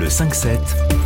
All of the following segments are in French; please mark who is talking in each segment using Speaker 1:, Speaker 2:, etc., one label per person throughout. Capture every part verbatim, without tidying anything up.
Speaker 1: Le cinq sept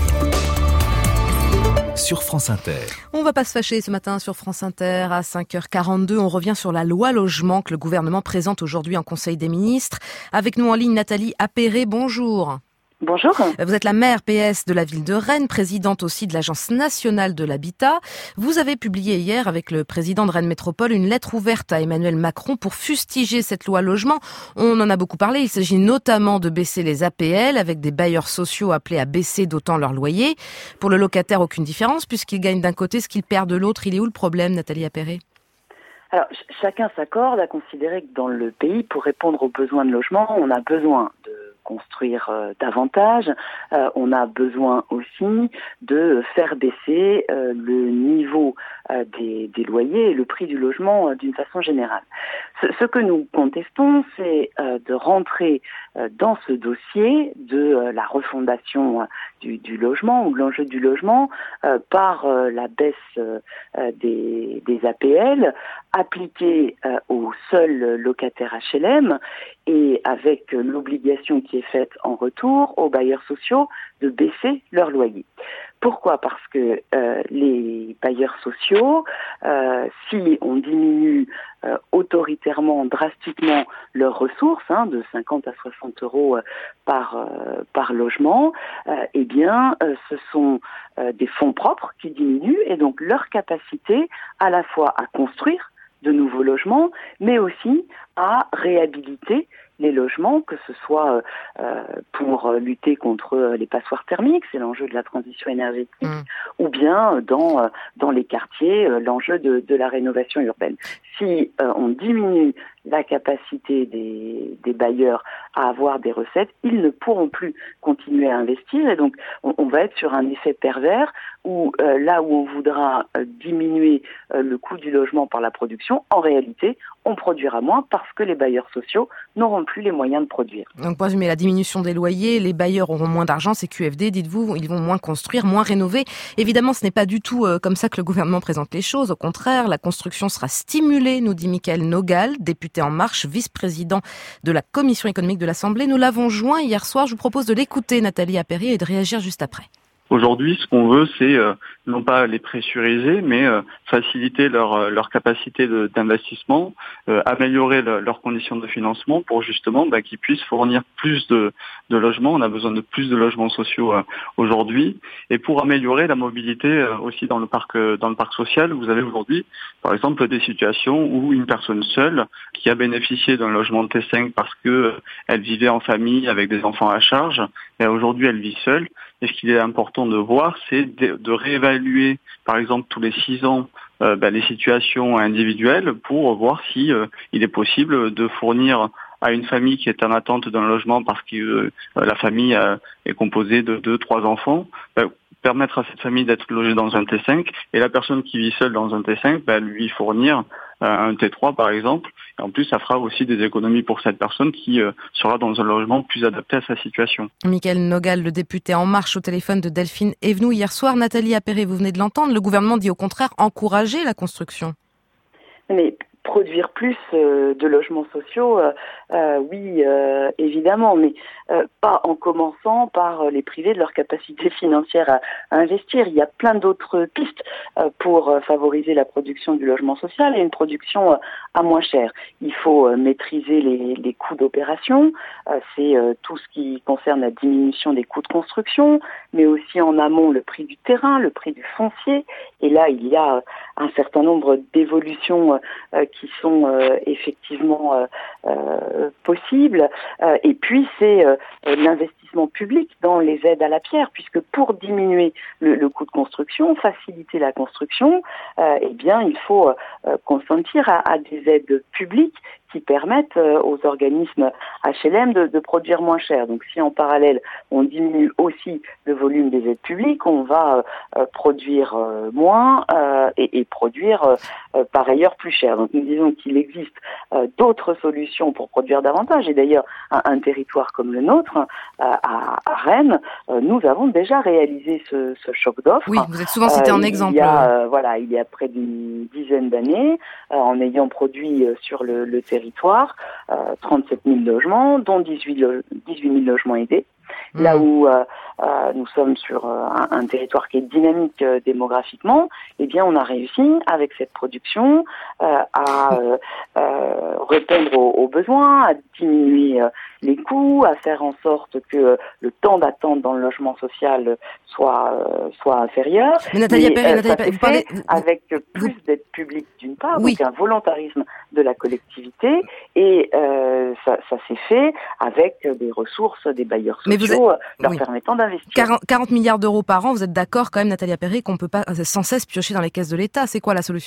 Speaker 1: sur France Inter.
Speaker 2: On va pas se fâcher ce matin sur France Inter à cinq heures quarante-deux. On revient sur la loi logement que le gouvernement présente aujourd'hui en Conseil des ministres. Avec nous en ligne Nathalie Appéré, bonjour.
Speaker 3: Bonjour.
Speaker 2: Vous êtes la maire P S de la ville de Rennes, présidente aussi de l'Agence nationale de l'habitat. Vous avez publié hier avec le président de Rennes Métropole une lettre ouverte à Emmanuel Macron pour fustiger cette loi logement. On en a beaucoup parlé. Il s'agit notamment de baisser les A P L avec des bailleurs sociaux appelés à baisser d'autant leur loyer. Pour le locataire, aucune différence puisqu'il gagne d'un côté ce qu'il perd de l'autre. Il est où le problème, Nathalie Appéré ?
Speaker 3: Alors, ch- chacun s'accorde à considérer que dans le pays, pour répondre aux besoins de logement, on a besoin de construire euh, davantage. Euh, on a besoin aussi de faire baisser euh, le niveau euh, des, des loyers et le prix du logement euh, d'une façon générale. Ce, ce que nous contestons, c'est euh, de rentrer euh, dans ce dossier de euh, la refondation euh, du, du logement ou de l'enjeu du logement euh, par euh, la baisse euh, des, des A P L appliquée euh, aux seuls locataires H L M et avec euh, l'obligation qui est faite en retour aux bailleurs sociaux de baisser leur loyer. Pourquoi ? Parce que euh, les bailleurs sociaux, euh, si on diminue euh, autoritairement, drastiquement leurs ressources, hein, de cinquante à soixante euros euh, par euh, par logement, euh, eh bien, euh, ce sont euh, des fonds propres qui diminuent et donc leur capacité à la fois à construire de nouveaux logements, mais aussi à réhabiliter les logements, que ce soit euh, pour lutter contre les passoires thermiques, c'est l'enjeu de la transition énergétique, mmh. ou bien dans dans les quartiers, l'enjeu de, de la rénovation urbaine. Si euh, on diminue la capacité des, des bailleurs à avoir des recettes, ils ne pourront plus continuer à investir et donc on, on va être sur un effet pervers où euh, là où on voudra euh, diminuer euh, le coût du logement par la production, en réalité on produira moins parce que les bailleurs sociaux n'auront plus les moyens de produire.
Speaker 2: Donc pour résumer, la diminution des loyers, les bailleurs auront moins d'argent, c'est Q F D, dites-vous, ils vont moins construire, moins rénover. Évidemment, ce n'est pas du tout euh, comme ça que le gouvernement présente les choses. Au contraire, la construction sera stimulée, nous dit Mickaël Nogal, député En Marche, vice-président de la Commission économique de l'Assemblée. Nous l'avons joint hier soir. Je vous propose de l'écouter, Nathalie Appéré, et de réagir juste après.
Speaker 4: Aujourd'hui, ce qu'on veut, c'est euh, non pas les pressuriser, mais euh, faciliter leur euh, leur capacité de, d'investissement, euh, améliorer le, leurs conditions de financement pour justement bah, qu'ils puissent fournir plus de, de logements. On a besoin de plus de logements sociaux euh, aujourd'hui, et pour améliorer la mobilité euh, aussi dans le parc euh, dans le parc social. Vous avez aujourd'hui, par exemple, des situations où une personne seule qui a bénéficié d'un logement T cinq parce que euh, elle vivait en famille avec des enfants à charge, et aujourd'hui elle vit seule. Et ce qu'il est important de voir, c'est de, de réévaluer, par exemple, tous les six ans, euh, ben, les situations individuelles pour voir si euh, il est possible de fournir à une famille qui est en attente d'un logement parce que euh, la famille euh, est composée de deux, trois enfants, ben, permettre à cette famille d'être logée dans un T cinq et la personne qui vit seule dans un T cinq, ben, lui fournir euh, un T trois par exemple. Et en plus, ça fera aussi des économies pour cette personne qui euh, sera dans un logement plus adapté à sa situation.
Speaker 2: Mickaël Nogal, le député En Marche, au téléphone de Delphine Evenou hier soir. Nathalie Appéré, vous venez de l'entendre, le gouvernement dit au contraire encourager la construction.
Speaker 3: Mais produire plus euh, de logements sociaux, euh, euh, oui, euh, évidemment, mais euh, pas en commençant par les priver de leur capacité financière à, à investir. Il y a plein d'autres pistes euh, pour euh, favoriser la production du logement social et une production euh, à moins cher. Il faut euh, maîtriser les, les coûts d'opération, euh, c'est euh, tout ce qui concerne la diminution des coûts de construction, mais aussi en amont le prix du terrain, le prix du foncier, et là il y a un certain nombre d'évolutions euh, qui sont euh, effectivement euh, euh, possibles. Euh, et puis c'est euh, l'investissement public dans les aides à la pierre, puisque pour diminuer le, le coût de construction, faciliter la construction, euh, eh bien il faut euh, consentir à, à des aides publiques qui permettent euh, aux organismes H L M de, de produire moins cher. Donc si en parallèle on diminue aussi le volume des aides publiques, on va euh, produire euh, moins euh, et, et produire euh, par ailleurs plus cher. Donc nous disons qu'il existe euh, d'autres solutions pour produire davantage. Et d'ailleurs, un, un territoire comme le nôtre, euh, à, à Rennes, euh, nous avons déjà réalisé ce, ce choc d'offres.
Speaker 2: Oui, vous êtes souvent cité
Speaker 3: euh,
Speaker 2: en exemple.
Speaker 3: Il y a, euh, voilà, il y a près d'une dizaine d'années, euh, en ayant produit euh, sur le, le territoire euh, trente-sept mille logements, dont dix-huit mille logements aidés. Mmh. Là où euh, euh, nous sommes sur euh, un, un territoire qui est dynamique euh, démographiquement, eh bien on a réussi avec cette production euh, à euh, euh, répondre aux, aux besoins, à diminuer euh, les coûts, à faire en sorte que euh, le temps d'attente dans le logement social soit euh, soit inférieur.
Speaker 2: Mais Nathalie Appéré,
Speaker 3: euh,
Speaker 2: Nathalie Appéré, vous parlez
Speaker 3: avec plus vous... d'aide publique d'une part, oui. donc un volontarisme de la collectivité, et euh, ça, ça s'est fait avec des ressources des bailleurs sociaux êtes... leur oui. permettant d'investir.
Speaker 2: quarante milliards d'euros par an, vous êtes d'accord quand même, Nathalie Appéré, qu'on ne peut pas sans cesse piocher dans les caisses de l'État. C'est quoi la solution ?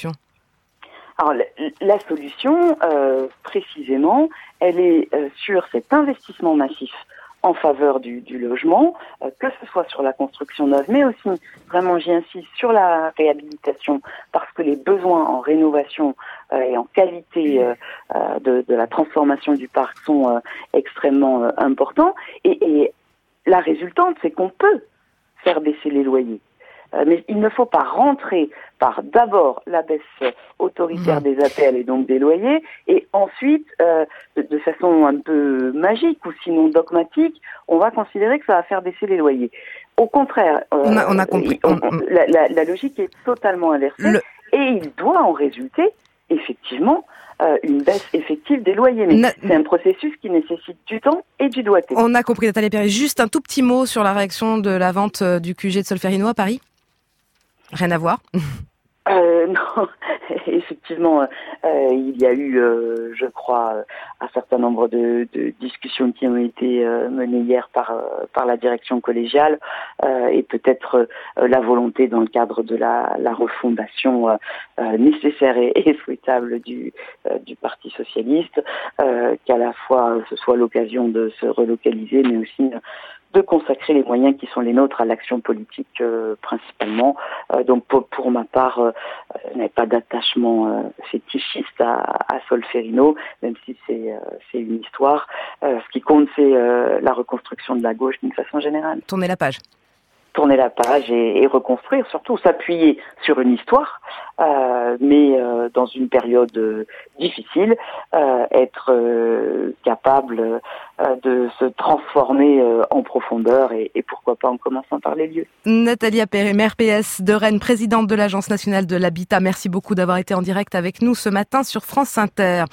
Speaker 3: Alors la, la solution, euh, précisément, elle est euh, sur cet investissement massif en faveur du, du logement, euh, que ce soit sur la construction neuve, mais aussi, vraiment j'y insiste, sur la réhabilitation, parce que les besoins en rénovation euh, et en qualité euh, euh, de, de la transformation du parc sont euh, extrêmement euh, importants. Et, et la résultante, c'est qu'on peut faire baisser les loyers. Euh, mais il ne faut pas rentrer par d'abord la baisse autoritaire mmh. des A P L et donc des loyers, et ensuite, euh, de, de façon un peu magique ou sinon dogmatique, on va considérer que ça va faire baisser les loyers. Au contraire, euh,
Speaker 2: on, a, on a compris.
Speaker 3: On, on, la, la, la logique est totalement inversée, Le... et il doit en résulter, effectivement, Euh, une baisse effective des loyers. Mais Na... c'est un processus qui nécessite du temps et du doigté.
Speaker 2: On a compris, Nathalie Appéré. Juste un tout petit mot sur la réaction de la vente du Q G de Solferino à Paris ? Rien à voir.
Speaker 3: Euh, non, effectivement, euh, il y a eu, euh, je crois, un certain nombre de, de discussions qui ont été euh, menées hier par euh, par la direction collégiale euh, et peut-être euh, la volonté dans le cadre de la, la refondation euh, euh, nécessaire et, et souhaitable du euh, du Parti socialiste, euh, qu'à la fois ce soit l'occasion de se relocaliser, mais aussi euh, de consacrer les moyens qui sont les nôtres à l'action politique euh, principalement. Euh, donc pour, pour ma part, euh, je n'avais pas d'attachement euh, fétichiste à, à Solferino, même si c'est, euh, c'est une histoire. Euh, ce qui compte, c'est euh, la reconstruction de la gauche d'une façon générale.
Speaker 2: Tourner la page.
Speaker 3: Tourner la page et, et reconstruire, surtout s'appuyer sur une histoire, euh, mais euh, dans une période euh, difficile, euh, être euh, capable euh, de se transformer euh, en profondeur et, et pourquoi pas en commençant par les lieux.
Speaker 2: Nathalie Appéré, maire P S de Rennes, présidente de l'Agence nationale de l'habitat, merci beaucoup d'avoir été en direct avec nous ce matin sur France Inter.